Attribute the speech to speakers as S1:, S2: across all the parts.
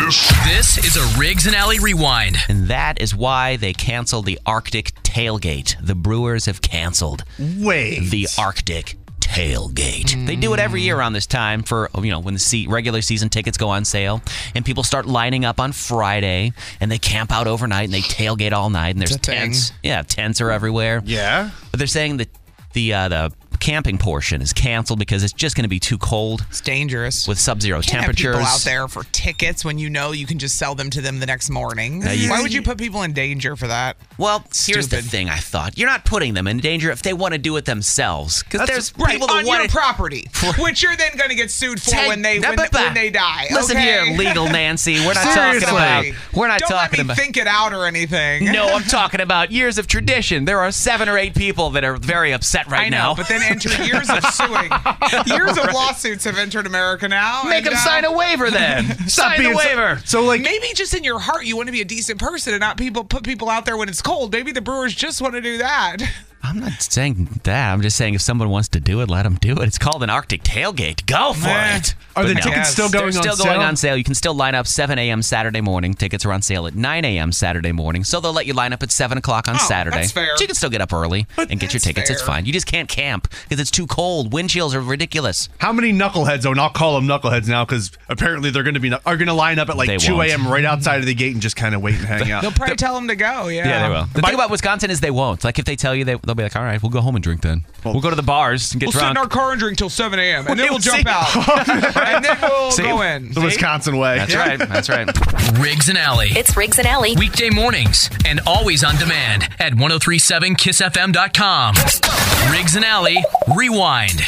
S1: This is a Riggs and Alley Rewind.
S2: And that is why they canceled the Arctic tailgate. The Brewers have canceled the Arctic tailgate. They do it every year around this time for, when the regular season tickets go on sale and people start lining up on Friday and they camp out overnight and they tailgate all night and there's tents. Yeah, tents are everywhere.
S3: Yeah.
S2: But they're saying that the camping portion is canceled because it's just going to be too cold.
S4: It's dangerous.
S2: With sub-zero temperatures.
S4: Have people out there for tickets when you know you can just sell them to them the next morning. Why would you put people in danger for that?
S2: Well, here's the thing, I thought. You're not putting them in danger if they want to do it themselves. Because there's people that
S4: on
S2: want
S4: your property, which you're then going to get sued for when they die.
S2: Listen here, legal Nancy. We're not talking about.
S4: Don't let me think it out or anything.
S2: No, I'm talking about years of tradition. There are 7 or 8 people that are very upset right now.
S4: But then enter years of suing. Years of lawsuits have entered America now.
S2: Make them sign a waiver then. Sign the waiver.
S3: So
S4: maybe just in your heart you want to be a decent person and not put people out there when it's cold. Maybe the Brewers just want to do that.
S2: I'm not saying that. I'm just saying if someone wants to do it, let them do it. It's called an Arctic tailgate. Go for it.
S3: Are the tickets still going on sale?
S2: They're still going on sale. You can still line up 7 a.m. Saturday morning. Tickets are on sale at 9 a.m. Saturday morning. So they'll let you line up at 7 o'clock on Saturday.
S4: That's fair.
S2: So you can still get up early and get your tickets. It's fine. You just can't camp because it's too cold. Wind chills are ridiculous.
S3: How many knuckleheads, and I'll call them knuckleheads now because apparently they're going to line up at like 2 a.m. right outside of the gate and just kind of wait and hang out.
S4: They'll probably tell them to go,
S2: Yeah, they will. The thing about Wisconsin is they won't. Like if they tell you, they'll be like, all right, we'll go home and drink then. We'll go to the bars and get drunk.
S4: We'll sit in our car and drink till 7 a.m. and then we'll jump out. And then we'll go in.
S3: The Wisconsin way.
S2: That's right.
S1: Riggs and Alley.
S5: It's Riggs and Alley.
S1: Weekday mornings and always on demand at 1037kissfm.com. Riggs and Alley Rewind.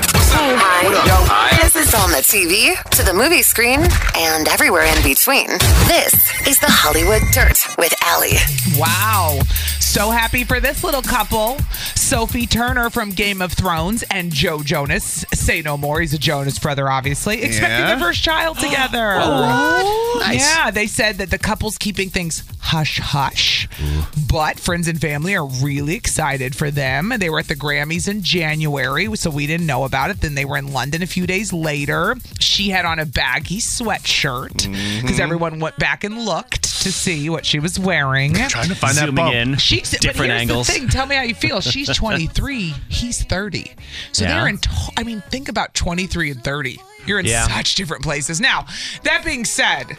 S5: Hi. This is on the TV, to the movie screen, and everywhere in between. This is the Hollywood Dirt with Alley.
S4: Wow. So happy for this little couple. Sophie Turner from Game of Thrones and Joe Jonas. Say no more. He's a Jonas brother, obviously. Expecting their first child together.
S2: Nice.
S4: Yeah, they said that the couple's keeping things hush-hush. But friends and family are really excited for them. They were at the Grammys in January, so we didn't know about it. Then they were in London a few days later. She had on a baggy sweatshirt because everyone went back and looked to see what she was wearing.
S3: Trying to find
S2: Zooming
S3: that bump.
S2: in. Different angles.
S4: The thing. Tell me how you feel. She's 23. He's 30. So they're in. Think about 23 and 30. You're in such different places. Now, that being said,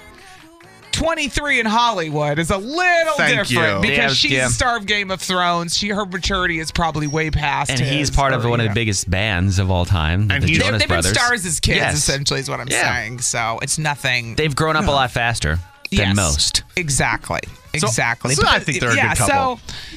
S4: 23 in Hollywood is a little different because she's a star of Game of Thrones. Her maturity is probably way past
S2: and
S4: his.
S2: he's part of one of the biggest bands of all time, the Jonas
S4: they've
S2: Brothers.
S4: Been stars as kids, essentially, is what I'm saying. So it's nothing.
S2: They've grown up a lot faster than most.
S4: Exactly.
S3: So I think they're a good couple.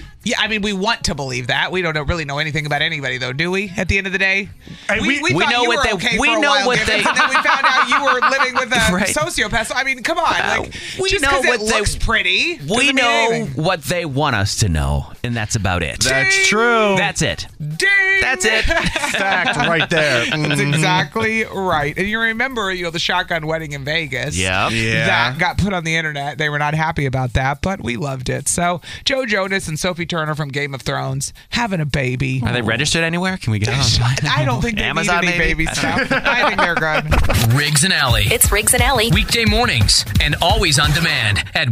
S4: We want to believe that. We don't really know anything about anybody, though, do we? At the end of the day,
S2: we know what they. We know what they.
S4: And then we found out you were living with a sociopath. So, come on,
S2: we know what
S4: it looks pretty.
S2: We know what they want us to know, and that's about it.
S3: That's true.
S2: That's it.
S4: Ding!
S2: That's it.
S3: Fact right there.
S4: That's exactly right. And you remember, the shotgun wedding in Vegas.
S2: Yeah.
S4: That got put on the internet. They were not happy about that, but we loved it. So Joe Jonas and Sophie Turner from Game of Thrones having a baby.
S2: Are they registered anywhere? Can we get on?
S4: I don't think they
S2: Amazon,
S4: need any baby stuff. I think they're good.
S1: Riggs and Alley.
S5: It's Riggs and Alley.
S1: Weekday mornings and always on demand at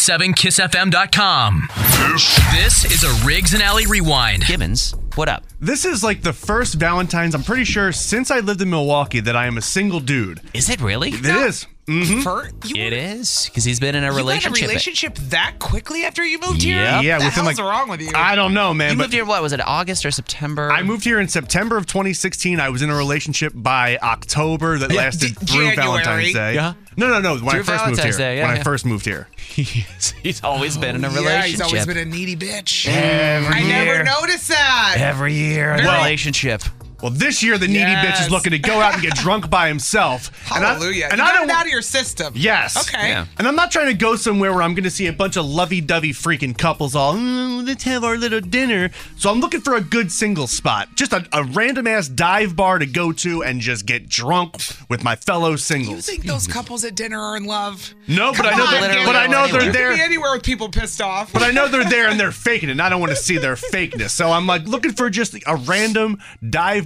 S1: 1037kissfm.com. This is a Riggs and Alley Rewind.
S2: Gibbons, what up?
S3: This is like the first Valentine's, I'm pretty sure, since I lived in Milwaukee that I am a single dude.
S2: Is it really?
S3: It is.
S2: Mm-hmm. It is, because he's been in a relationship.
S4: You had a relationship that quickly after you moved here?
S3: Yeah.
S4: What the hell's wrong with you?
S3: I don't know, man.
S2: You moved here, what was it, August or September?
S3: I moved here in September of 2016. I was in a relationship by October that lasted through Valentine's Day.
S2: Yeah.
S3: No. When I first moved here.
S2: I
S3: first moved here.
S2: He's always been in a relationship.
S4: Yeah, he's always been a needy bitch.
S2: Every year.
S4: I never noticed that.
S2: Every year, a relationship.
S3: Well, this year the needy bitch is looking to go out and get drunk by himself.
S4: Hallelujah. And I got it out of your system.
S3: Yes.
S4: Okay. Yeah.
S3: And I'm not trying to go somewhere where I'm going to see a bunch of lovey-dovey freaking couples all, let's have our little dinner. So I'm looking for a good single spot. Just a random-ass dive bar to go to and just get drunk with my fellow singles.
S4: You think those couples at dinner are in love?
S3: No, but I know they're there.
S4: You can be anywhere with people pissed off.
S3: But I know they're there and they're faking it, and I don't want to see their fakeness. So I'm like looking for just a random dive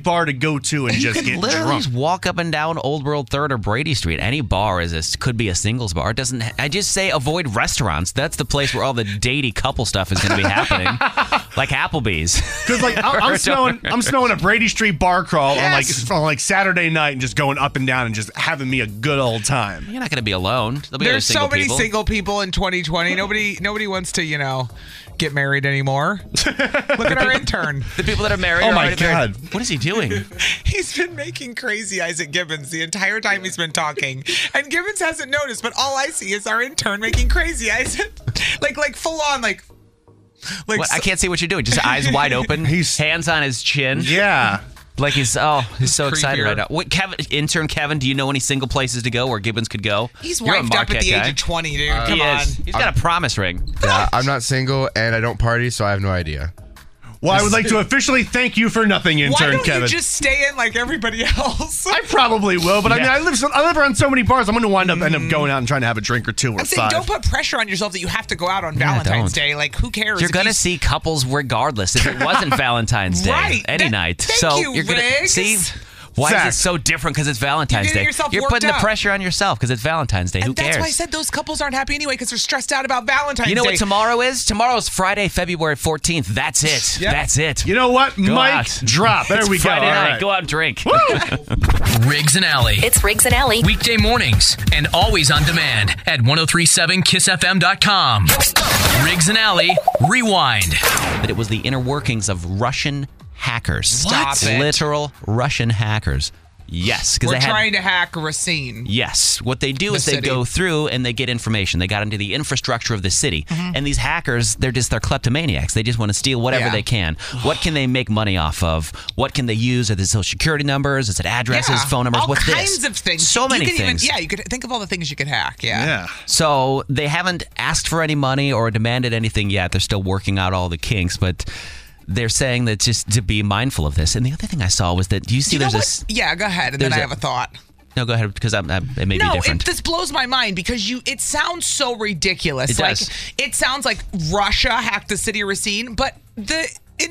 S3: dive bar to go to and just get
S2: Literally
S3: drunk.
S2: just walk up and down Old World 3rd or Brady Street. Any bar could be a singles bar. I just say avoid restaurants. That's the place where all the datey couple stuff is going to be happening. Like Applebee's.
S3: Because like I'm smelling a Brady Street bar crawl on Saturday night and just going up and down and just having me a good old time.
S2: You're not going to be alone. There'll be
S4: There's so many
S2: people.
S4: single people in 2020. Nobody wants to, get married anymore. Look at our intern.
S2: The people that are married.
S3: Oh
S2: are
S3: my
S2: already married.
S3: God.
S2: What is he doing?
S4: He's been making crazy eyes at Gibbons the entire time he's been talking. And Gibbons hasn't noticed, but all I see is our intern making crazy eyes. like full on, like
S2: What? I can't see what you're doing. Just eyes wide open. Hands on his chin.
S3: Yeah.
S2: Like he's so excited
S4: creepier.
S2: right now. What, intern Kevin, do you know any single places to go where Gibbons could go?
S4: He's
S2: You're a
S4: wifed up at
S2: Marquette
S4: the
S2: guy.
S4: age of 20, dude. Come
S2: He
S4: on.
S2: is. He's got a promise ring.
S6: Yeah, I'm not single and I don't party, so I have no idea.
S3: Well, I would like to officially thank you for nothing,
S4: Why
S3: intern
S4: don't
S3: Kevin.
S4: you just stay in like everybody else?
S3: I probably will, but I mean, I live around so many bars. I'm going to end up going out and trying to have a drink or two or
S4: I'm saying,
S3: five.
S4: don't put pressure on yourself that you have to go out on Valentine's
S2: don't.
S4: Day. Like, who cares?
S2: You're
S4: if
S2: going to
S4: you-
S2: see couples regardless if it wasn't Valentine's Day.
S4: Right.
S2: Any night.
S4: Thank
S2: so
S4: you,
S2: you're going to
S4: Riggs.
S2: see. Why
S3: Zach.
S2: is it so different because it's Valentine's
S4: You're getting
S2: Day?
S4: yourself
S2: You're
S4: worked
S2: putting the
S4: up.
S2: pressure on yourself because it's Valentine's Day. Who
S4: And that's
S2: cares?
S4: why I said those couples aren't happy anyway because they're stressed out about Valentine's
S2: You know
S4: Day.
S2: what tomorrow is? Tomorrow's Friday, February 14th. That's it.
S4: Yep.
S2: That's it.
S3: You know what?
S2: Go
S3: Mic
S2: out.
S3: drop. There
S2: It's
S3: we go.
S2: Friday
S3: All
S2: night.
S3: right.
S2: Go out and drink.
S1: Riggs and Alley.
S5: It's Riggs and Alley.
S1: Weekday mornings and always on demand at 1037kissfm.com. Riggs and Alley, rewind.
S2: That it was the inner workings of Russian hackers.
S4: Stop it.
S2: Literal Russian hackers. Yes, because
S4: We're
S2: they had.
S4: trying to hack Racine.
S2: Yes. What they do
S4: The
S2: is they
S4: city.
S2: go through and they get information. They got into the infrastructure of the city. And these hackers, they're kleptomaniacs. They just want to steal whatever
S4: Yeah.
S2: they can. What can they make money off of? What can they use? Are there social security numbers? Is it addresses, phone numbers?
S4: All
S2: What's
S4: kinds
S2: this?
S4: of things.
S2: So many
S4: you can
S2: things.
S4: you could think of all the things you could hack. Yeah.
S3: Yeah.
S2: So they haven't asked for any money or demanded anything yet. They're still working out all the kinks, but they're saying that just to be mindful of this. And the other thing I saw was that, do you see
S4: You know
S2: there's
S4: what?
S2: this...
S4: Yeah, go ahead, and then
S2: there's
S4: I
S2: a-
S4: have a thought.
S2: No, go ahead, because it may be different.
S4: This blows my mind because it sounds so ridiculous.
S2: It does.
S4: It sounds like Russia hacked the city of Racine, but the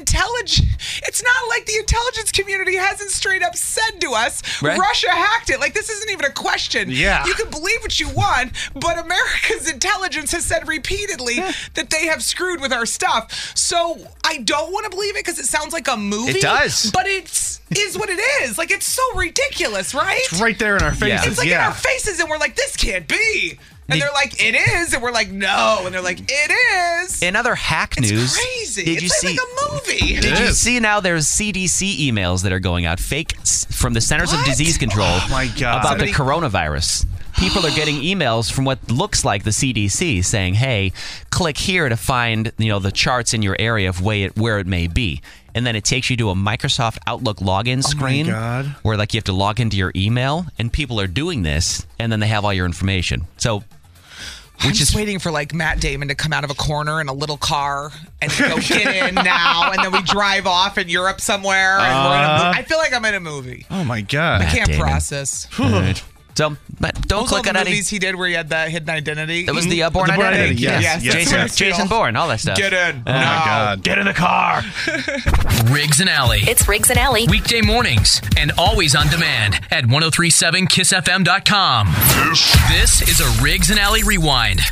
S4: it's not like the intelligence community hasn't straight up said to us,
S2: Right.
S4: Russia hacked it. Like, this isn't even a question.
S3: Yeah.
S4: You can believe what you want, but America's intelligence has said repeatedly that they have screwed with our stuff. So I don't want to believe it because it sounds like a movie.
S2: It does.
S4: But it is what it is. Like, it's so ridiculous, right?
S3: It's right there in our faces.
S4: It's like in our faces, and we're like, this can't be. And they're like, it is. And we're like, no. And they're like, it is.
S2: In other hack
S4: It's
S2: news,
S4: crazy.
S2: did you
S4: It's
S2: see?
S4: like a movie.
S2: Did you
S3: is.
S2: see now? There's CDC emails that are going out, from the Centers of
S4: What?
S2: Disease Control,
S3: Oh, my God.
S2: about the coronavirus. People are getting emails from what looks like the CDC saying, "Hey, click here to find the charts in your area of where it may be." And then it takes you to a Microsoft Outlook login screen
S3: God.
S2: where you have to log into your email, and people are doing this, and then they have all your information. So.
S4: I'm just waiting for Matt Damon to come out of a corner in a little car and go get in now, and then we drive off in Europe somewhere. And we're in a I feel like I'm in a movie.
S3: Oh my God.
S4: I can't
S2: Damon.
S4: process.
S2: All right. So, but don't
S4: Those are all
S2: click
S4: the
S2: on any.
S4: movies he did where he had the hidden identity.
S2: That was the Born
S3: The Born
S2: Identity.
S3: Identity, yes,
S4: Yes,
S3: yes,
S4: that's
S2: Jason,
S4: what I feel.
S2: Jason Bourne, all that stuff.
S4: Get in.
S3: Oh my God.
S2: Get in the car.
S1: Riggs and Alley.
S5: It's Riggs and Alley.
S1: Weekday mornings and always on demand at 1037kissfm.com. This is a Riggs and Alley rewind.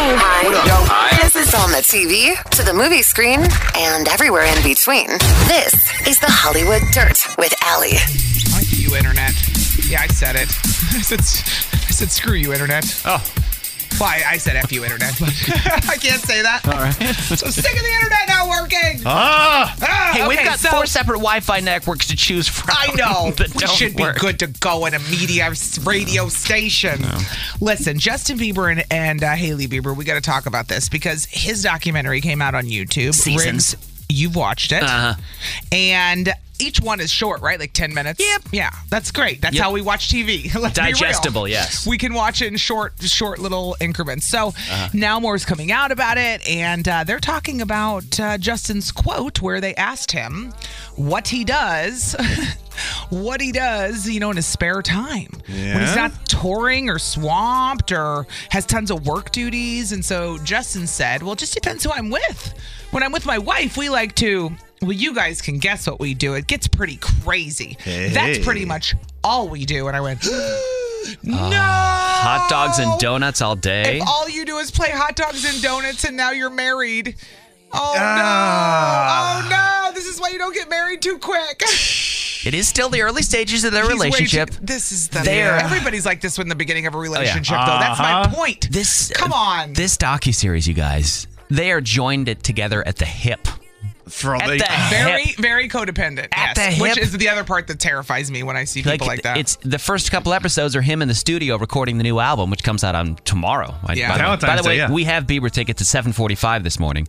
S5: Hi. This is on the TV, to the movie screen, and everywhere in between. This is the Hollywood Dirt with Alley.
S4: Fuck you, Internet. Yeah, I said it. I said screw you, Internet.
S2: Oh.
S4: Well, I said F you, Internet, but I can't say that.
S2: All right.
S4: So sick of the Internet not working.
S2: Hey, we've
S4: okay,
S2: got 4 separate Wi-Fi networks to choose from.
S4: I know.
S2: that
S4: We
S2: don't
S4: should
S2: work.
S4: be good to go in a media radio station. Listen, Justin Bieber and Hailey Bieber, we got to talk about this because his documentary came out on YouTube.
S2: Seasons.
S4: Riggs, you've watched it.
S2: Uh-huh.
S4: And each one is short, right? Like 10 minutes?
S2: Yep.
S4: Yeah, that's great. That's
S2: Yep.
S4: how we watch TV. Let's be real.
S2: Digestible, yes.
S4: We can watch it in short little increments. So now more's coming out about it, and they're talking about Justin's quote where they asked him what he does what he does, in his spare time. When he's not touring or swamped or has tons of work duties. And so Justin said, well, it just depends who I'm with. When I'm with my wife, we like to, well, you guys can guess what we do. It gets pretty crazy. That's pretty much all we do. And I went, no!
S2: Hot dogs and donuts all day?
S4: If all you do is play hot dogs and donuts and now you're married. Oh, no. Oh, no. This is why you don't get married too quick.
S2: It is still the early stages of their relationship.
S4: This is everybody's like this in the beginning of a relationship, though. That's my point. Come on.
S2: This docuseries, you guys, they are joined together at the hip.
S4: Very, very codependent.
S2: At the hip.
S4: Which is the other part that terrifies me when I see people like that.
S2: It's the first couple episodes are him in the studio recording the new album, which comes out on tomorrow. By the way, we have Bieber tickets at 7:45 this morning.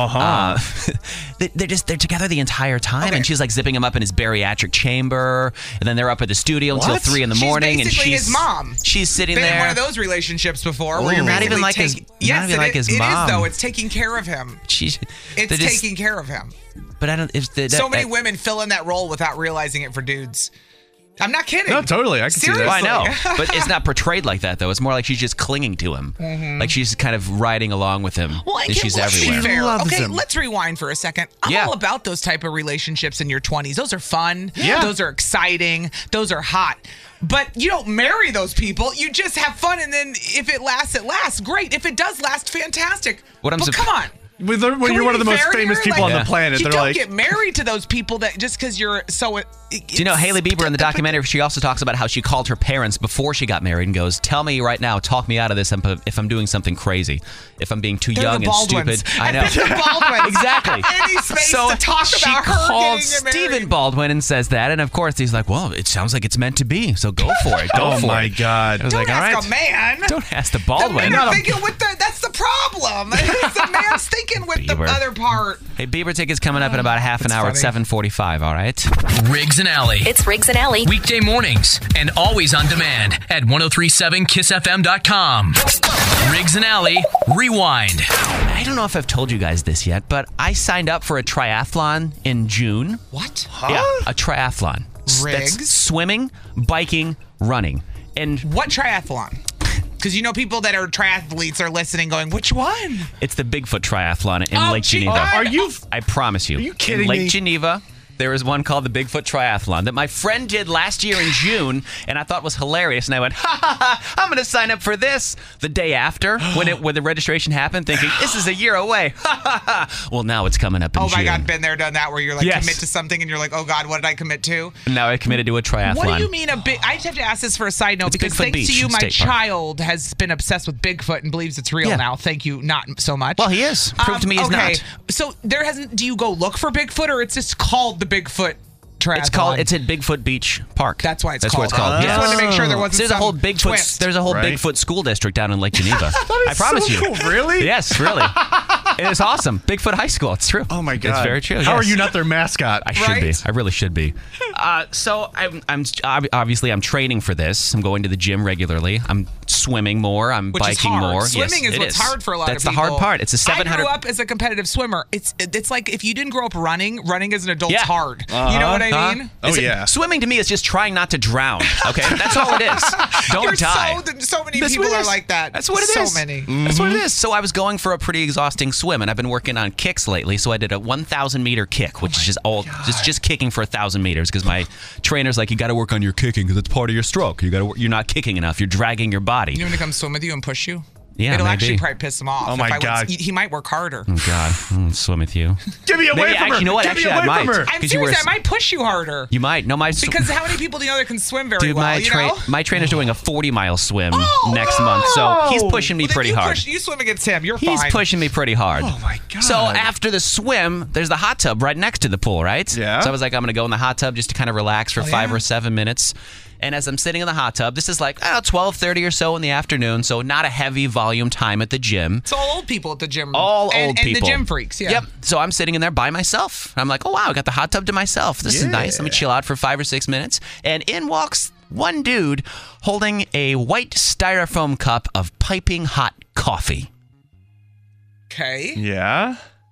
S2: They're together the entire time, and she's like zipping him up in his beriatric chamber, and then they're up at the studio until 3 in the morning.
S4: She's basically his mom.
S2: She's sitting
S4: Been
S2: there.
S4: in one of those relationships before, where you're
S2: not even like his.
S4: Yes,
S2: not even like his mom.
S4: It is though. It's taking care of him. It's taking care of him.
S2: But I don't.
S4: So many women fill in that role without realizing it for dudes. I'm not kidding.
S3: No, totally. I can see that.
S2: I know. But it's not portrayed like that, though. It's more like she's just clinging to him. Mm-hmm. Like she's kind of riding along with him.
S4: Well, and
S2: she's everywhere.
S4: Fair. Okay, let's rewind for a second. I'm all about those type of relationships in your 20s. Those are fun. Yeah. Those are exciting. Those are hot. But you don't marry those people. You just have fun, and then if it lasts, it lasts. Great. If it does last, fantastic. But come on.
S3: When you're one of the most famous people on the planet,
S4: you don't get married to those people that just because you're so.
S2: Do you know Hailey Bieber in the documentary? She also talks about how she called her parents before she got married and goes, "Tell me right now, talk me out of this if I'm doing something crazy, if I'm being too young and stupid." I know. Exactly.
S4: Any space to talk about her
S2: called
S4: getting married.
S2: Stephen Baldwin and says that, and of course he's like, "Well, it sounds like it's meant to be, so go for it. Go for it."
S3: Oh my God!
S2: I was
S4: Don't
S2: like,
S4: ask
S2: all right,
S4: a man.
S2: Don't ask the Baldwin.
S4: The men are thinking that's the problem. It's the man's thinking with the other part.
S2: Hey, Bieber tickets coming up in about half an hour at 7:45. All right.
S1: Riggs and Alley.
S5: It's Riggs and Alley.
S1: Weekday mornings and always on demand at 1037kissfm.com. Riggs and Alley Rewind.
S2: I don't know if I've told you guys this yet, but I signed up for a triathlon in June.
S4: What?
S2: Yeah, a triathlon.
S4: Riggs?
S2: That's swimming, biking, running. And
S4: what triathlon? Because people that are triathletes are listening going, which one?
S2: It's the Bigfoot Triathlon in Lake Geneva.
S3: Are you?
S2: I promise you.
S3: Are you kidding
S2: me? In
S3: me?
S2: Lake Geneva, there is one called the Bigfoot Triathlon that my friend did last year in June, and I thought was hilarious. And I went, I'm going to sign up for this the day after when the registration happened, thinking, this is a year away. Well, now it's coming up in June.
S4: Oh, my God, been there, done that, where you're like, commit to something, and you're like, oh, God, what did I commit to?
S2: And now I committed to a triathlon.
S4: What do you mean I just have to ask this for a side note, because
S2: Bigfoot
S4: thanks
S2: Beach,
S4: to you, my
S2: State Park.
S4: child has been obsessed with Bigfoot and believes it's real now. Thank you, not so much.
S2: Well, he is. Prove to me he's not.
S4: So do you go look for Bigfoot, or it's just called the Bigfoot Triathlon?
S2: It's at Bigfoot Beach Park.
S4: That's why it's
S2: That's
S4: called.
S2: what it's called.
S4: I just wanted to make sure there wasn't
S2: There's a whole Bigfoot.
S4: twist.
S2: There's a whole Bigfoot school district down in Lake Geneva. I promise you.
S3: Cool. Really?
S2: Yes, really. It is awesome. Bigfoot High School. It's true.
S3: Oh my God.
S2: It's very true.
S3: How are you not their mascot?
S2: I should be. I really should be. So I'm obviously I'm training for this. I'm going to the gym regularly. I'm swimming more. I'm biking more.
S4: Swimming is what's hard for a lot of people.
S2: That's the hard part. It's a 700.
S4: I grew up as a competitive swimmer. It's like if you didn't grow up running as an adult's hard. You know what I mean?
S3: Oh yeah.
S2: Swimming to me is just trying not to drown. Okay, that's all it is. Don't die.
S4: So many people are like that.
S2: That's what it is.
S4: So many.
S2: Mm-hmm. That's what it is. So I was going for a pretty exhausting swim, and I've been working on kicks lately. So I did a 1,000 meter kick, which is just kicking for 1,000 meters because my trainer's like, you got to work on your kicking because it's part of your stroke. You're not kicking enough. You're dragging your body.
S4: You want me to come swim with you and push you?
S2: Yeah,
S4: it'll
S2: maybe.
S4: actually probably piss him off.
S3: Oh my God.
S4: He might work harder.
S2: Oh God, swim with you.
S3: Get me away from her.
S2: You know what? Actually, I might.
S4: I'm serious. I might push you harder.
S2: You might. No,
S4: because how many people do you know that can swim very well?
S2: My trainer's doing a 40-mile swim next month, so he's pushing me pretty hard.
S4: You swim against him. You're
S2: fine. He's pushing me pretty hard.
S3: Oh my God.
S2: So after the swim, there's the hot tub right next to the pool, right?
S3: Yeah.
S2: So I was like, I'm gonna go in the hot tub just to kind of relax for 5 or 7 minutes. And as I'm sitting in the hot tub, this is like 12:30 or so in the afternoon, so not a heavy volume time at the gym.
S4: It's all old people at the gym.
S2: All old people.
S4: And the gym freaks, yeah.
S2: Yep. So I'm sitting in there by myself. I'm like, oh, wow, I got the hot tub to myself. This is nice. Let me chill out for 5 or 6 minutes. And in walks one dude holding a white styrofoam cup of piping hot coffee.
S4: Okay.
S3: Yeah.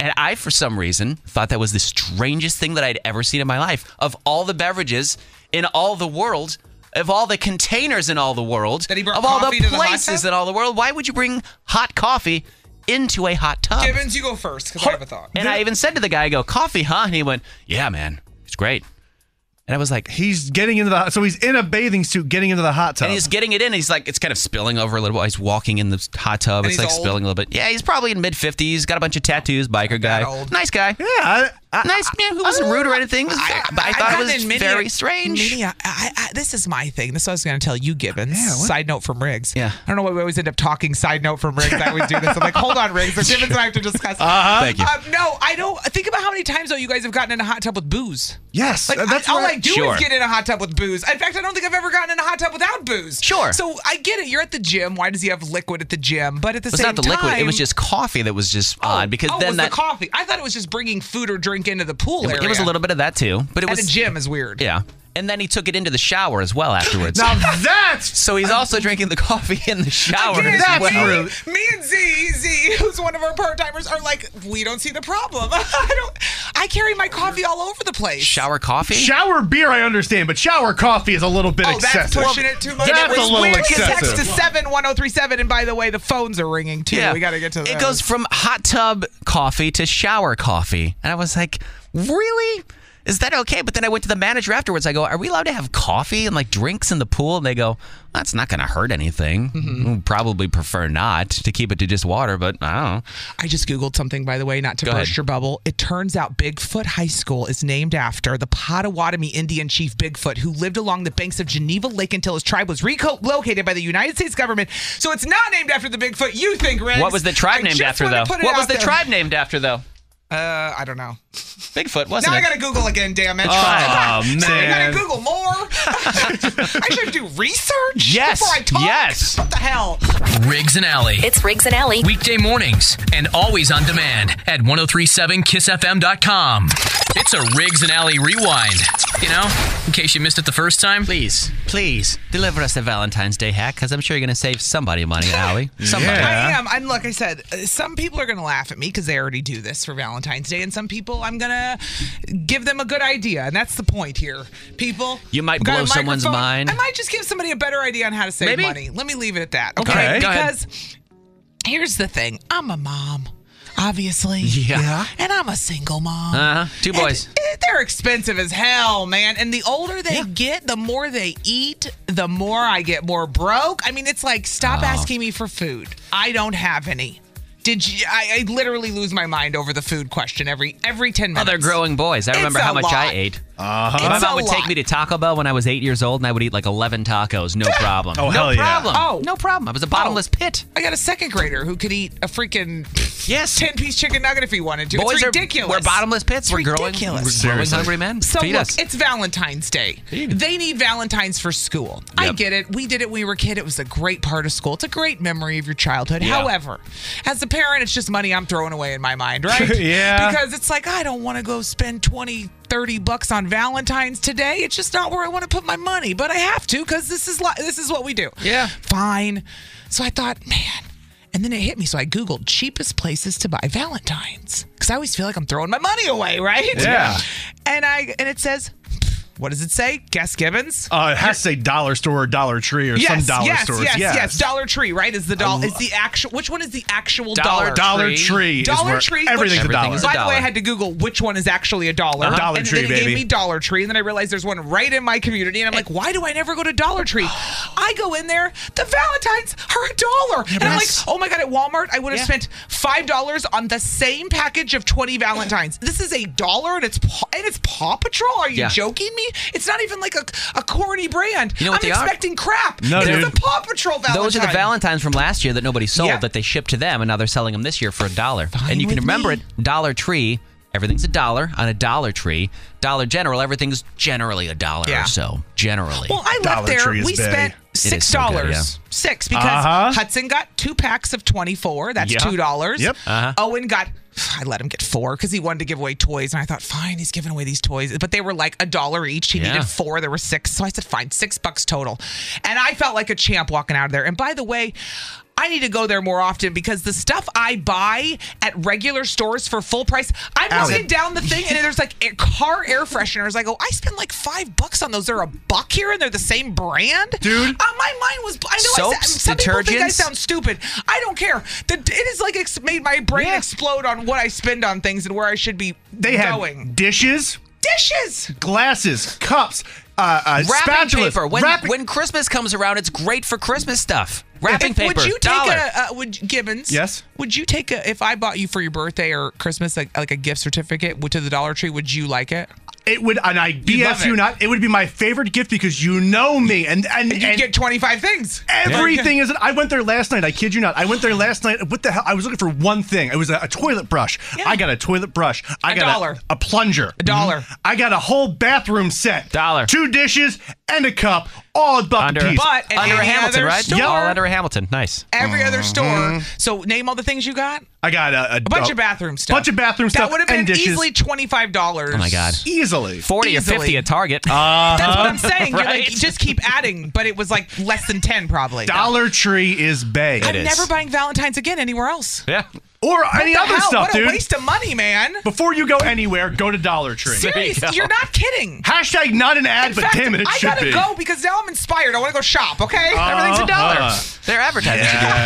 S2: And I, for some reason, thought that was the strangest thing that I'd ever seen in my life. Of all the beverages in all the world, of all the containers in all the world,
S4: That he brought
S2: of all the
S4: coffee to the hot
S2: places
S4: tub?
S2: in all the world, why would you bring hot coffee into a hot tub?
S4: Gibbons, you go first because I have a thought.
S2: And I even said to the guy, I go, coffee, huh? And he went, yeah, man, it's great. And I was like,
S3: He's getting into so he's in a bathing suit getting into the hot tub.
S2: and he's getting it in. He's like, it's kind of spilling over a little bit. He's walking in the hot tub.
S4: And
S2: It's
S4: he's
S2: like
S4: old?
S2: spilling a little bit. Yeah, he's probably in mid-50s. Got a bunch of tattoos. Biker guy.
S4: old.
S2: Nice guy.
S3: Yeah,
S2: Nice man who wasn't rude or anything. But I thought it was very strange.
S4: This is my thing. This is what I was going to tell you, Gibbons.
S3: Yeah, what?
S4: Side note from Riggs.
S2: Yeah.
S4: I don't know why we always end up talking side note from Riggs. I always do this. I'm like, hold on, Riggs. So Gibbons and I have to discuss.
S2: Thank you.
S4: No, I don't. Think about how many times, though, you guys have gotten in a hot tub with booze.
S3: yes,
S4: Like,
S3: that's
S4: all
S3: what
S4: I do
S2: Sure.
S4: is get in a hot tub with booze. In fact, I don't think I've ever gotten in a hot tub without booze.
S2: Sure.
S4: So I get it. You're at the gym. Why does he have liquid at the gym? But at the
S2: It was
S4: same
S2: not the
S4: time,
S2: liquid. It was just coffee that was just odd. Because
S4: it
S2: then
S4: was
S2: that
S4: the coffee. I thought it was just bringing food or drink into the pool area.
S2: it was a little bit of that too. But it
S4: At
S2: was
S4: a gym is weird.
S2: Yeah. And then he took it into the shower as well afterwards.
S3: Now that's
S2: So he's also drinking the coffee in the shower
S4: Again,
S2: as well.
S3: That's rude.
S4: Me and Z, who's one of our part-timers, are like, we don't see the problem. I carry my coffee all over the place.
S2: Shower coffee?
S3: shower beer. I understand, but shower coffee is a little bit
S4: Oh, that's
S3: excessive.
S4: pushing it too much.
S3: That's a little
S4: Text to
S3: excessive.
S4: 71037, and by the way, the phones are ringing too.
S2: Yeah.
S4: We got to get to that.
S2: It goes from hot tub coffee to shower coffee. And I was like, really? Is that okay? But then I went to the manager afterwards. I go, are we allowed to have coffee and like drinks in the pool? And they go, that's not going to hurt anything. We'd probably prefer not to keep it to just water, but I don't know.
S4: I just Googled something, by the way, not to
S2: Go
S4: burst
S2: ahead.
S4: your bubble. It turns out Bigfoot High School is named after the Potawatomi Indian chief Bigfoot, who lived along the banks of Geneva Lake until his tribe was relocated by the United States government. So it's not named after the Bigfoot you think, Riggs.
S2: What was the tribe
S4: I
S2: named
S4: just
S2: after,
S4: wanted
S2: though?
S4: to put it
S2: What was
S4: out
S2: the
S4: there.
S2: tribe named after, though?
S4: I don't know.
S2: Bigfoot, wasn't
S4: Now I
S2: it?
S4: got to Google again, damn it.
S3: Oh,
S4: I got
S3: man.
S4: to Google more. I should do research
S2: Yes,
S4: before I talk.
S2: yes.
S4: What the hell?
S1: Riggs and Alley.
S5: It's Riggs and Alley.
S1: Weekday mornings and always on demand at 1037kissfm.com. It's a Riggs and Alley rewind. You know, in case you missed it the first time.
S2: Please, deliver us a Valentine's Day hack, because I'm sure you're going to save somebody money, Allie. Somebody.
S3: Yeah.
S4: I am. And like I said, some people are going to laugh at me because they already do this for Valentine's Day, and some people I'm going to give them a good idea, and that's the point here. People,
S2: You might
S4: I've got
S2: blow
S4: a
S2: someone's
S4: microphone.
S2: mind.
S4: I might just give somebody a better idea on how to save
S2: Maybe.
S4: money. Let me leave it at that.
S2: Okay,
S4: Okay,
S2: go ahead.
S4: because here's the thing: I'm a mom, obviously.
S2: Yeah.
S4: And I'm a single mom.
S2: Uh-huh. Two boys.
S4: And they're expensive as hell, man. And the older they get, the more they eat, the more I get more broke. I mean, it's like, stop asking me for food. I don't have any. Did you? I literally lose my mind over the food question every 10 minutes.
S2: Oh, they're growing boys. I remember
S4: It's
S2: how
S4: a
S2: much
S4: lot.
S2: I ate.
S3: Uh-huh.
S2: My
S4: It's a
S2: mom would take
S4: lot.
S2: me to Taco Bell when I was 8 years old, and I would eat like 11 tacos. No problem.
S3: Oh,
S2: no
S3: hell yeah.
S2: problem.
S4: Oh.
S2: No problem. I was a bottomless pit.
S4: I got a second grader who could eat a freaking
S2: Yes.
S4: 10-piece chicken nugget if he wanted to.
S2: Boys
S4: it's ridiculous.
S2: we're bottomless pits.
S4: It's
S2: We're growing.
S4: ridiculous.
S2: We're growing
S3: Seriously.
S2: hungry men.
S4: So
S2: Feed
S4: look,
S2: us.
S4: it's Valentine's Day. They need Valentines for school. I
S2: Yep.
S4: get it. We did it when we were a kid. It was a great part of school. It's a great memory of your childhood.
S2: Yeah.
S4: However, as a parent, it's just money I'm throwing away in my mind, right?
S3: Yeah.
S4: Because it's like, I don't want to go spend $20-30 on Valentine's today. It's just not where I want to put my money, but I have to because this is what we do.
S2: Yeah.
S4: Fine. So I thought, man. And then it hit me. So I Googled cheapest places to buy Valentines. Because I always feel like I'm throwing my money away, right?
S3: Yeah.
S4: And it says, what does it say? Guess Gibbons?
S3: It has to say dollar store or Dollar Tree or some dollar stores.
S4: Yes. Dollar Tree, right? Is the dollar? Is the actual? Which one is the actual
S2: Dollar
S4: dollar?
S3: Dollar Tree. is
S4: Dollar
S3: where
S4: Tree,
S3: Everything's
S4: which-
S3: a dollar.
S2: Everything's a
S4: By the way,
S2: dollar.
S4: I had to Google which one is actually a dollar.
S3: Dollar
S4: and
S3: Tree,
S4: then it gave
S3: baby.
S4: me Dollar Tree, and then I realized there's one right in my community, and I'm like, why do I never go to Dollar Tree? I go in there, the Valentines are $1, and I'm like,
S3: Yes.
S4: oh my god, at Walmart, I would have spent $5 on the same package of 20 Valentines. This is $1, and it's Paw Patrol. Are you
S2: Yeah.
S4: joking me? It's not even like a corny brand.
S2: You know what
S4: I'm
S2: they are?
S4: expecting crap.
S3: No,
S4: it is
S3: dude.
S4: a Paw Patrol Valentine.
S2: Those are the Valentines from last year that nobody sold
S4: Yeah.
S2: that they shipped to them, and now they're selling them this year for $1. And you can
S4: with
S2: remember
S4: me.
S2: it, Dollar Tree, everything's $1 on a Dollar Tree. Dollar General, everything's generally $1
S4: Yeah.
S2: or so. Generally.
S4: Well, I left
S3: Dollar
S4: there.
S3: Tree is
S4: We
S3: big.
S4: spent
S2: is so good, yeah.
S4: $6 because Hudson got 2 packs of 24. That's $2.
S3: Yep.
S4: Owen got, I let him get 4 because he wanted to give away toys. And I thought, fine, he's giving away these toys. But they were like $1 each. He needed 4. There were 6. So I said, fine, $6 total. And I felt like a champ walking out of there. And by the way, I need to go there more often because the stuff I buy at regular stores for full price, I'm looking down the thing and there's like car air fresheners. I go, I spend like $5 on those. They're $1 here and they're the same brand?
S3: Dude.
S4: My mind was, I know
S2: Soaps,
S4: some people think I
S2: detergents?
S4: sound stupid. I don't care. It is like it's made my brain explode on what I spend on things and where I should be going.
S3: Have dishes, glasses, cups,
S2: wrapping
S3: spatulas.
S2: paper. When Christmas comes around, it's great for Christmas stuff. Wrapping paper.
S4: Would you
S2: $1.
S4: take Gibbons?
S3: Yes.
S4: Would you take if I bought you for your birthday or Christmas like a gift certificate to the Dollar Tree? Would you like it?
S3: It would, and I BS you not. It would be my favorite gift because you know me, and
S4: you get 25 things.
S3: Everything is. I went there last night. I kid you not. I went there last night. What the hell? I was looking for one thing. It was a toilet brush. Yeah. I got a toilet brush. I got
S4: $1.
S3: a plunger.
S4: $1.
S3: I got a whole bathroom set.
S2: $1.
S3: 2 dishes and a cup. All $1 a piece.
S4: But
S2: under a Hamilton, right?
S4: Store,
S2: All under a Hamilton. Nice.
S4: Every other store. So name all the things you got.
S3: I got a
S4: bunch of bathroom stuff.
S3: That
S4: would have been
S3: dishes.
S4: Easily $25.
S2: Oh my God.
S3: Easily.
S2: 40 or 50 at Target.
S4: That's what I'm saying.
S2: Right?
S4: You're like, just keep adding, but it was like less than 10 probably.
S3: Dollar Tree is bae.
S4: I'm never buying Valentine's again anywhere else.
S2: Yeah.
S3: Or any other stuff, dude.
S4: What a waste of money, man.
S3: Before you go anywhere, go to Dollar Tree.
S4: Seriously, you're not kidding.
S3: Hashtag not an ad, but damn it, it should be.
S4: I gotta go because now I'm inspired. I want to go shop, okay?
S2: Everything's $1. They're advertising.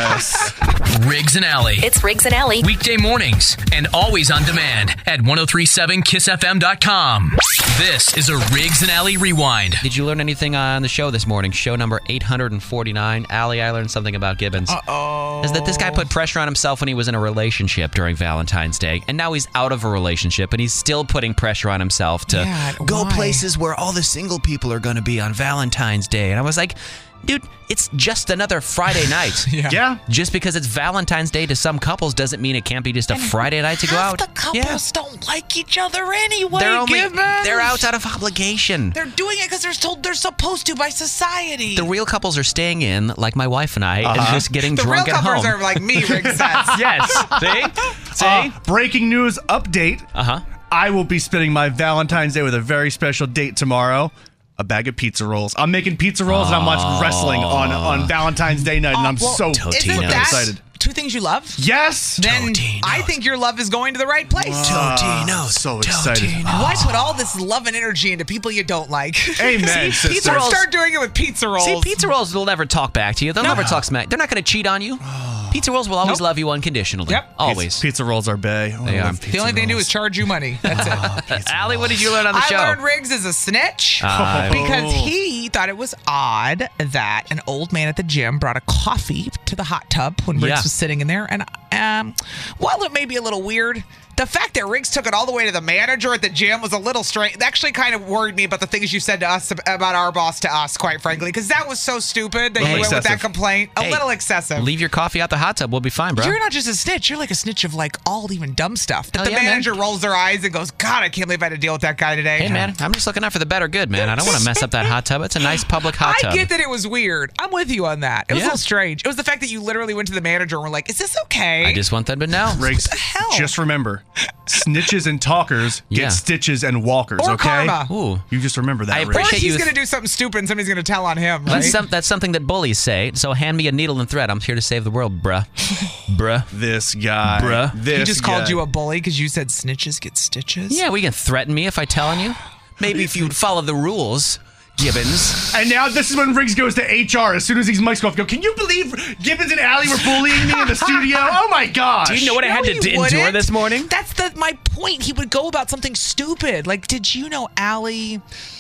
S3: Yes.
S1: Riggs and Alley.
S5: It's Riggs and Alley.
S1: Weekday mornings and always on demand at 1037kissfm.com. This is a Riggs and Alley Rewind.
S2: Did you learn anything on the show this morning? Show number 849. Allie, I learned something about Gibbons.
S4: Uh-oh.
S2: Is that this guy put pressure on himself when he was in a relationship during Valentine's Day, and now he's out of a relationship, and he's still putting pressure on himself to go places where all the single people are going to be on Valentine's Day. And I was like, dude, it's just another Friday night.
S3: Yeah.
S2: Just because it's Valentine's Day to some couples doesn't mean it can't be just a Friday night to go out.
S4: The couples don't like each other anyway.
S2: They're out of obligation.
S4: They're doing it because they're told they're supposed to by society.
S2: The real couples are staying in, like my wife and I, and just getting drunk at home.
S4: The real couples are like me, Rick says.
S2: Yes. See?
S3: Breaking news update. I will be spending my Valentine's Day with a very special date tomorrow. A bag of pizza rolls. I'm making pizza rolls and I'm watching wrestling on Valentine's Day night, and I'm so excited.
S4: 2 things you love?
S3: Yes.
S4: Then I think your love is going to the right place.
S3: Totinos. So excited.
S4: Why put all this love and energy into people you don't like?
S3: Amen.
S2: See, pizza rolls.
S4: Start doing it with pizza rolls.
S2: See, pizza rolls will never talk back to you. They'll never talk smack. They're not going to cheat on you. Pizza rolls will always love you unconditionally.
S4: Yep.
S2: Always.
S3: Pizza rolls are bae.
S2: They are.
S4: The only thing they do is charge you money. That's it.
S2: Allie, what did you learn on the show?
S4: I learned Riggs is a snitch because he thought it was odd that an old man at the gym brought a coffee to the hot tub when Riggs was sitting in there. And while it may be a little weird, the fact that Riggs took it all the way to the manager at the gym was a little strange. It actually kind of worried me about the things you said to us about our boss to us, quite frankly, because that was so stupid that you went with that complaint. A little excessive.
S2: Leave your coffee out the hot tub. We'll be fine, bro.
S4: You're not just a snitch. You're like a snitch of like all even dumb stuff. That the manager rolls their eyes and goes, God, I can't believe I had to deal with that guy today.
S2: Hey, man, I'm just looking out for the better good, man. I don't want to mess up that hot tub. It's a nice public hot tub.
S4: I get that it was weird. I'm with you on that. It was a little strange. It was the fact that you literally went to the manager and were like, is this okay?
S2: I just want them to know.
S3: Riggs, just remember, snitches and talkers get stitches and walkers,
S4: or
S3: okay?
S4: karma.
S2: Ooh.
S3: You just remember that,
S2: I
S3: Riggs.
S2: appreciate
S4: Or he's going to do something stupid and somebody's going to tell on him, right?
S2: That's something that bullies say. So hand me a needle and thread. I'm here to save the world, bruh. Bruh.
S3: This guy.
S2: Bruh.
S3: This
S4: He just
S3: guy.
S4: called you a bully because you said snitches get stitches?
S2: Yeah, we can threaten me if I tell on you. Maybe if you'd follow the rules, Gibbons.
S3: And now this is when Riggs goes to HR as soon as these mics go off. Can you believe Gibbons and Allie were bullying me in the studio? Oh my gosh.
S2: Do you know what I had to endure this morning?
S4: That's my point. He would go about something stupid. Like, did you know Allie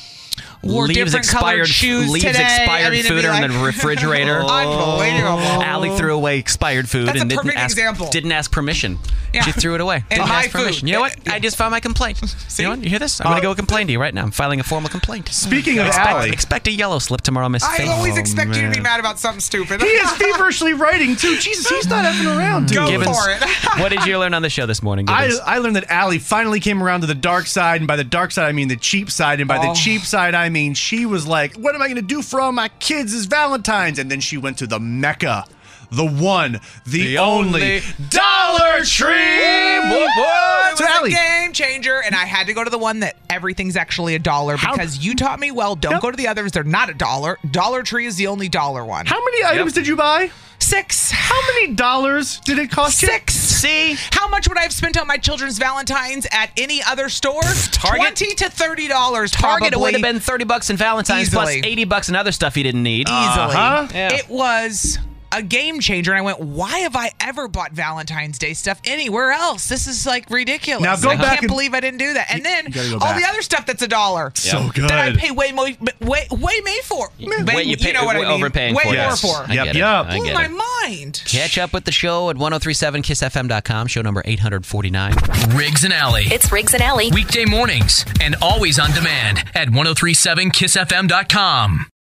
S4: wore different colored shoes
S2: leaves
S4: today?
S2: expired food in the refrigerator.
S4: Unbelievable.
S2: Allie threw away expired food
S4: That's
S2: and
S4: a perfect example.
S2: didn't ask permission.
S4: Yeah.
S2: She threw it away.
S4: And
S2: Didn't
S4: my
S2: ask permission.
S4: food.
S2: You know what? I just filed my complaint. You know what? You hear this? I'm going to go complain to you right now. I'm filing a formal complaint.
S3: Speaking of Allie.
S2: Expect a yellow slip tomorrow, Miss
S4: I
S2: Faith.
S4: always expect you to be mad about something stupid.
S3: He is feverishly writing, too. Jesus, he's not effing around, dude.
S4: Go
S2: Gibbons,
S4: for it.
S2: What did you learn on the show this morning, Gibbons?
S3: I learned that Allie finally came around to the dark side, and by the dark side, I mean the cheap side, and by the cheap side, I mean mean, she was like, what am I going to do for all my kids as Valentine's? And then she went to the Mecca, the one, the only Dollar Tree.
S4: It was a game changer, and I had to go to the one that everything's actually $1 because you taught me well, don't go to the others. They're not $1. Dollar Tree is the only dollar one.
S3: How many items did you buy?
S4: 6.
S3: How many dollars did it cost you?
S4: 6.
S2: See?
S4: How much would I have spent on my children's Valentine's at any other store?
S2: Target?
S4: $20 to $30
S2: Target, it
S4: probably.
S2: would have been $30 in Valentine's
S4: Easily.
S2: plus $80 in other stuff you didn't need.
S4: Easily.
S2: Yeah.
S4: It was a game changer, and I went, why have I ever bought Valentine's Day stuff anywhere else? This is like ridiculous.
S3: Now go
S4: I
S3: back
S4: can't
S3: and-
S4: believe I didn't do that. And then
S3: gotta go
S4: all
S3: back.
S4: the other stuff that's $1.
S3: So good.
S4: That I pay way more for. You know what I mean?
S2: Overpaying
S4: way
S2: for it.
S4: more
S2: Yes.
S4: for.
S2: I get it.
S3: Yep.
S2: I
S4: Blew
S2: get
S4: my
S2: it.
S4: mind.
S2: Catch up with the show at 1037kissfm.com, show number 849.
S1: Riggs and Alley.
S5: It's Riggs and Alley.
S1: Weekday mornings and always on demand at 1037kissfm.com.